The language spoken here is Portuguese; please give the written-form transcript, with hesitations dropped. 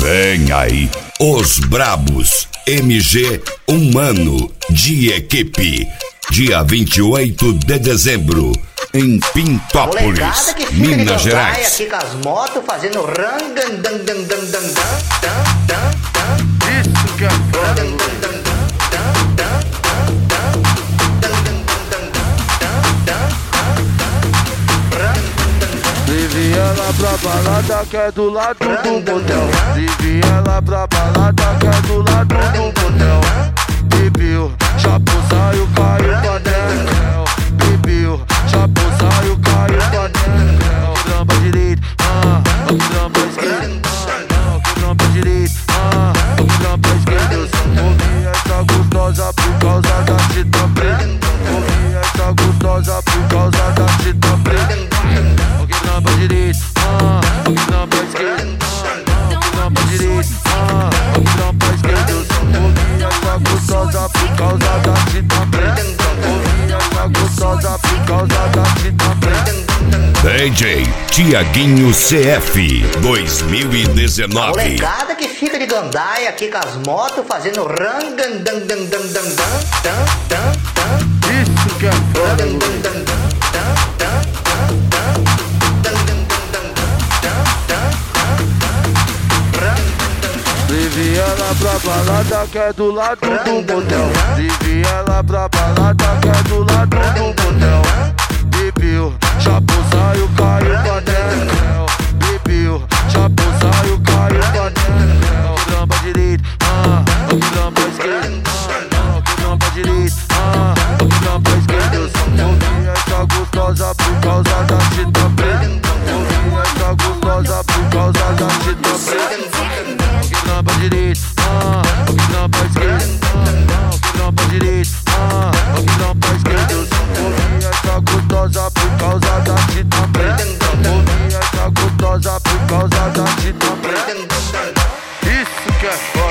Vem aí, os Brabos, MG Humano de Equipe, dia 28 de dezembro, em Pintópolis, Minas Gerais. Aqui com as motos fazendo Isso que é foda. Leve ela pra balada que é do lado do motel. Leve ela pra balada que é do lado do motel. Bebeu, chapou, saiu, caiu pra dentro. Bebeu, chapou, saiu, caiu pra dentro. Quebrando pra direita, quebrando pra esquerda. Quebrando pra direita, quebrando pra esquerda. Eu só ouvi essa gostosa por causa da chita preta. Ouvi essa gostosa por causa da chita preta. Quebrando pra direita, quebrando pra esquerda. Quebrando pra direita, quebrando pra esquerda. Eu só ouvi essa gostosa por causa da chita preta. Ouvi essa gostosa por causa da chita preta. DJ Tiaguinho CF 2019. Molecada que fica de gandaia aqui com as motos fazendo Isso que é foda. Leve ela pra balada que é do lado do motel. Leve ela pra balada que é do lado do motel. Bebeu, chapou, saiu, caiu pra dentro. Bebeu, chapou, saiu, caiu pra dentro. Quebrando pra direita, quebrando pra esquerda. Quebrando pra direita, quebrando pra esquerda. Eu só ouvi essa gostosa por causa da chita preta. Ouvi essa gostosa por causa da chita preta. Quebrando pra direita, quebrando pra esquerda. Quebrando pra direita, quebrando pra esquerda. Eu só ouvi essa gostosa por causa da chita preta. Ouvi essa gostosa por causa da chita preta. Isso que é